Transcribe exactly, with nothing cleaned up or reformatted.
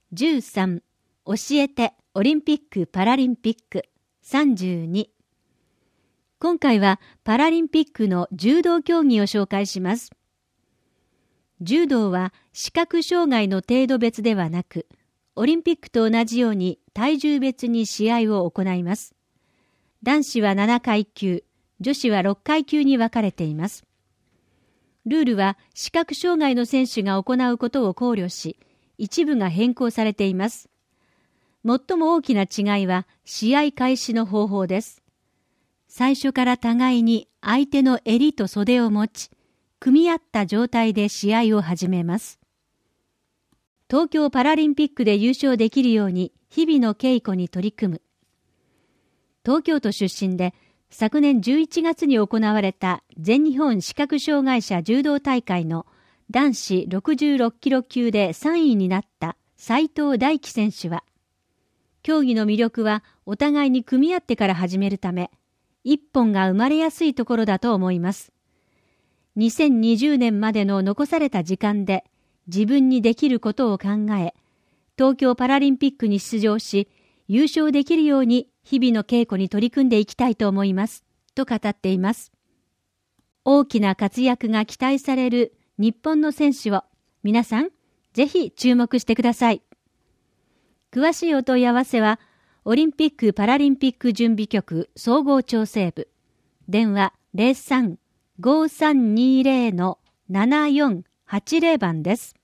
じゅうさん、教えてオリンピック・パラリンピック。さんじゅうに、今回はパラリンピックの柔道競技を紹介します。柔道は視覚障害の程度別ではなく、オリンピックと同じように体重別に試合を行います。男子はななかいきゅう、女子はろっかいきゅうに分かれています。ルールは視覚障害の選手が行うことを考慮し、一部が変更されています。最も大きな違いは試合開始の方法です。最初から互いに相手の襟と袖を持ち、組み合った状態で試合を始めます。東京パラリンピックで優勝できるように日々の稽古に取り組む。東京都出身で昨年じゅういちがつに行われた全日本視覚障害者柔道大会の男子ろくじゅうろっキロ級でさんいになった斉藤大樹選手は、競技の魅力はお互いに組み合ってから始めるため、一本が生まれやすいところだと思います。にせんにじゅうねんまでの残された時間で自分にできることを考え、東京パラリンピックに出場し、優勝できるように日々の稽古に取り組んでいきたいと思います、と語っています。大きな活躍が期待される日本の選手を皆さんぜひ注目してください。詳しいお問い合わせはオリンピック・パラリンピック準備局総合調整部、電話 ゼロさん ごーさんにーゼロ のななよんはちゼロ 番です。